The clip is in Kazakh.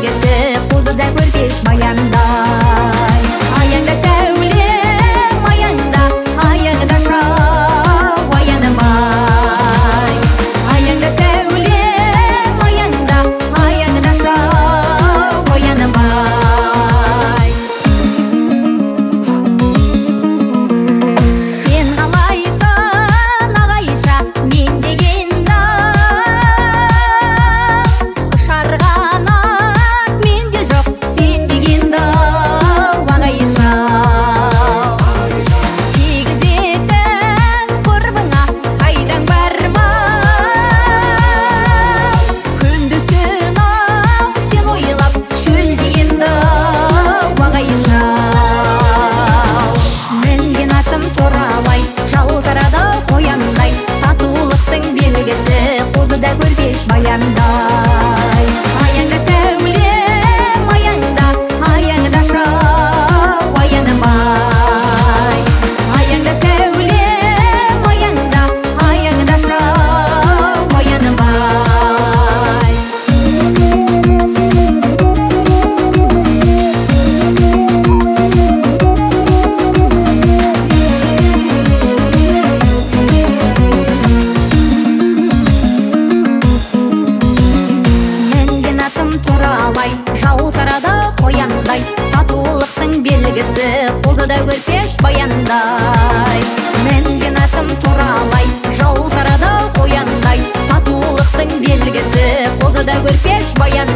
белгісі, қозыда көрпеш баяндай. Аяңда сәуле аяңда, аяңда шау аянымай. Аяңда сәуле аяңда, аяңда шау аянымай. Сен қалайсың ағайша, мен деген да шарғанат менде жоқ, сен деген да ағайша. Тигізетін құрбыңа қайдаң барма, күндіз-түн ақ сен ойлап шөлдеген да ағайша. Мінген атым туралай, жалтырады қояндай, татулықтың белгісі, қозыда көрпеш баяндай. Аяңда сәуле аяңда, аяңда шау аянымай. Аяңда сәуле аяңда, аяңда шау аянымай. Сенген атым туралай, жалтырады қояндай, татулықтың белгісі, қозыда көрпеш баяндай. Мінген атым туралай, жалтырады қояндай, татулықтың белгісі, қозыда көрпеш баяндай.